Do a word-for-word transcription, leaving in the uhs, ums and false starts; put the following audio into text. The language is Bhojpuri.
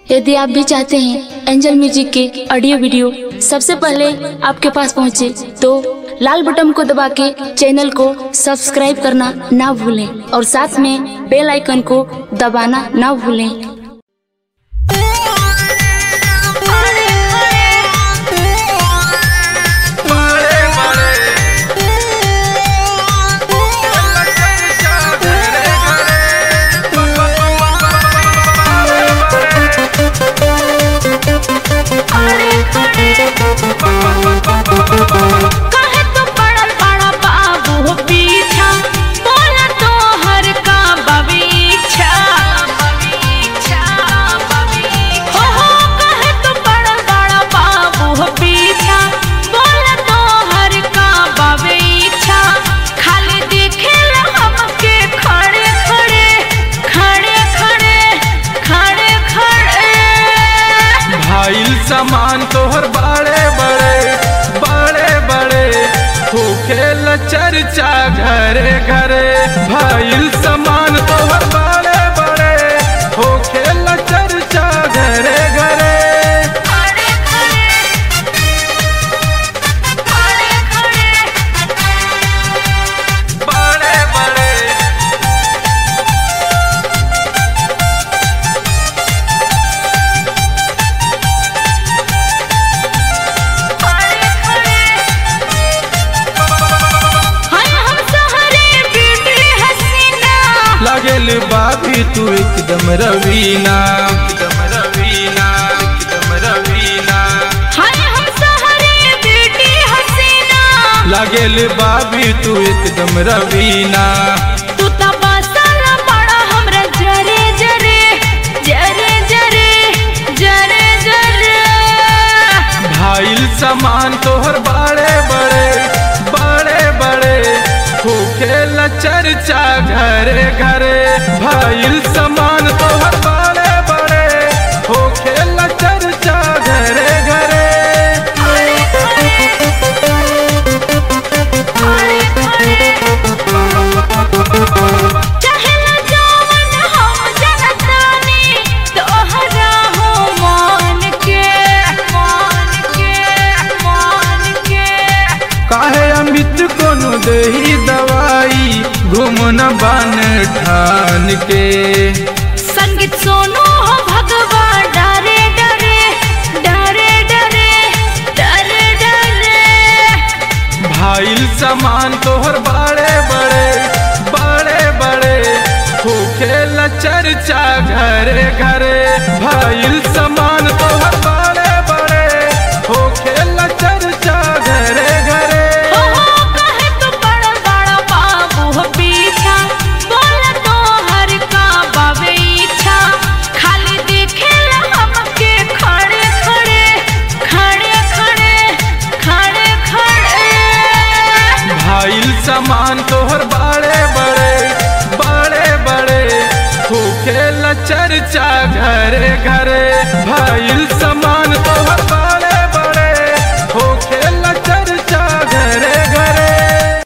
यदि आप भी चाहते हैं एंजल म्यूजिक के ऑडियो वीडियो सबसे पहले आपके पास पहुंचे, तो लाल बटन को दबा के चैनल को सब्सक्राइब करना ना भूलें और साथ में बेल आइकन को दबाना ना भूलें। काहे तो पड़ल बड़ा बाबू पीछा, बोला तो हर का बबीछा बबीछा हो हो। काहे तो पड़ल बड़ा बाबू पीछा, बोला तो हर का बबीछा। खाली दिखेला हमके खड़े खड़े खड़े खड़े खड़े खड़े। भाईल सामान तोहर बड़े बड़े बड़े बड़े होखेला चर्चा घरे घरे। भाईल सामान तोहर बड़े बड़े होखेला चर्चा घरे घरे। खड़े खड़े खड़े खड़े बड़े बड़े खड़े खड़े। हाय हम सहरे ब्यूटी हसीना, लागेल बाबी तू एकदम रवीना एकदम रवीना एकदम रवीना। हाय हम सहरे ब्यूटी हसीना। लागेल बाबी तू एकदम रवीना। तू तो बसला बड़ा हमरा जरे जरे जरे जरे जरे जरे। भाईल सामान तोहर बड़े बड़े बड़े बड़े होखेला चर्चा घरे घरे। भाईल सामान तोहर बड़े बड़े होखेला चर्चा घरे घरे। खड़े खड़े खड़े खड़े। चाहेला जवन हम जनतानी, तोहरा हो मान के मान के मान के। काहे अमित कोनो देही दवाई घुमन बन ठान के। संगीत सोनू हो भगवा डरे डरे डरे डरे डरे डरे। भाईल सामान तोहर बड़े बड़े बड़े बड़े होखेला चर्चा घरे घरे। भाईल सामान तोहर बड़े बड़े होखेला चर्चा घरे घरे। हो हो। काहे तो बड़ा बड़ा बाबू पीछा, बोला तो हर का बबीछा। खाली दिखेला हमके खड़े खड़े खड़े खड़े खड़े खड़े। भाईल सामान तोहर बड़े बड़े बड़े बड़े होखेला चर्चा घरे घरे। भाईल सामान